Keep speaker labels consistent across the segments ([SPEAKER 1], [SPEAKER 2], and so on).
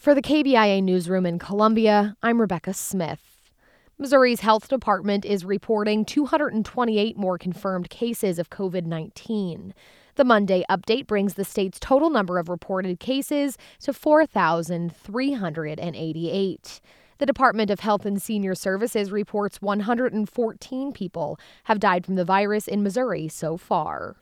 [SPEAKER 1] For the KBIA Newsroom in Columbia, I'm Rebecca Smith. Missouri's health department is reporting 228 more confirmed cases of COVID-19. The Monday update brings the state's total number of reported cases to 4,388. The Department of Health and Senior Services reports 114 people have died from the virus in Missouri so far.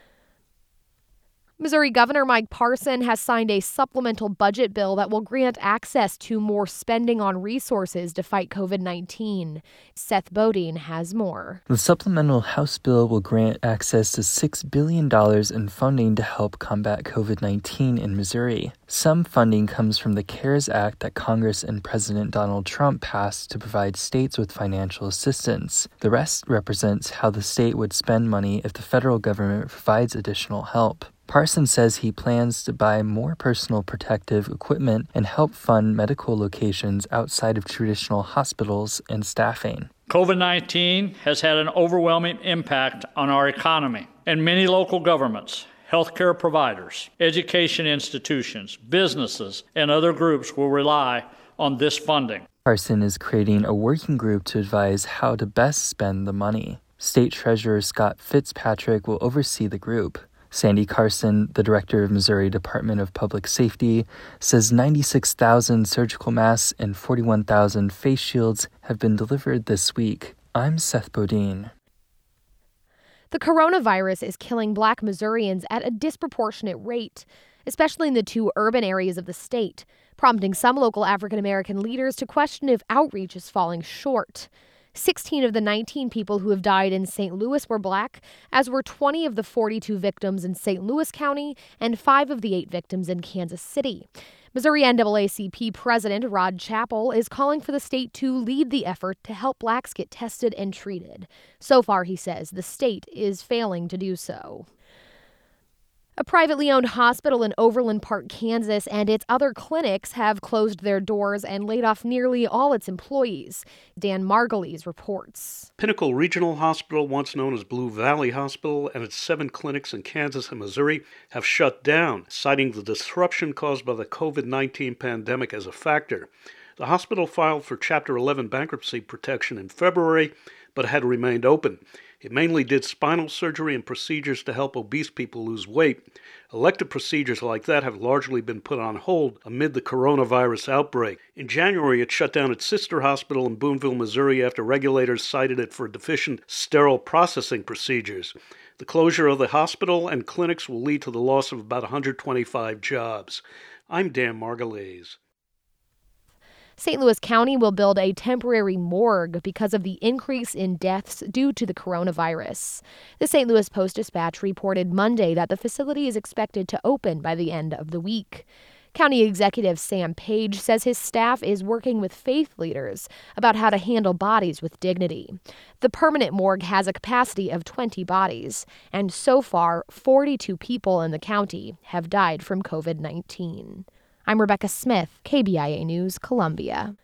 [SPEAKER 1] Missouri Governor Mike Parson has signed a supplemental budget bill that will grant access to more spending on resources to fight COVID-19. Seth Bodine has more.
[SPEAKER 2] The supplemental House bill will grant access to $6 billion in funding to help combat COVID-19 in Missouri. Some funding comes from the CARES Act that Congress and President Donald Trump passed to provide states with financial assistance. The rest represents how the state would spend money if the federal government provides additional help. Parson says he plans to buy more personal protective equipment and help fund medical locations outside of traditional hospitals and staffing.
[SPEAKER 3] COVID-19 has had an overwhelming impact on our economy, and many local governments, healthcare providers, education institutions, businesses, and other groups will rely on this funding.
[SPEAKER 2] Parson is creating a working group to advise how to best spend the money. State Treasurer Scott Fitzpatrick will oversee the group. Sandy Carson, the director of Missouri Department of Public Safety, says 96,000 surgical masks and 41,000 face shields have been delivered this week. I'm Seth Bodine.
[SPEAKER 1] The coronavirus is killing Black Missourians at a disproportionate rate, especially in the two urban areas of the state, prompting some local African American leaders to question if outreach is falling short. 16 of the 19 people who have died in St. Louis were Black, as were 20 of the 42 victims in St. Louis County and 5 of the 8 victims in Kansas City. Missouri NAACP President Rod Chappell is calling for the state to lead the effort to help Blacks get tested and treated. So far, he says, the state is failing to do so. A privately owned hospital in Overland Park, Kansas, and its other clinics have closed their doors and laid off nearly all its employees. Dan Margulies reports.
[SPEAKER 4] Pinnacle Regional Hospital, once known as Blue Valley Hospital, and its 7 clinics in Kansas and Missouri have shut down, citing the disruption caused by the COVID-19 pandemic as a factor. The hospital filed for Chapter 11 bankruptcy protection in February, but had remained open. It mainly did spinal surgery and procedures to help obese people lose weight. Elective procedures like that have largely been put on hold amid the coronavirus outbreak. In January, it shut down its sister hospital in Boonville, Missouri, after regulators cited it for deficient sterile processing procedures. The closure of the hospital and clinics will lead to the loss of about 125 jobs. I'm Dan Margulies.
[SPEAKER 1] St. Louis County will build a temporary morgue because of the increase in deaths due to the coronavirus. The St. Louis Post-Dispatch reported Monday that the facility is expected to open by the end of the week. County Executive Sam Page says his staff is working with faith leaders about how to handle bodies with dignity. The permanent morgue has a capacity of 20 bodies, and so far, 42 people in the county have died from COVID-19. I'm Rebecca Smith, KBIA News, Columbia.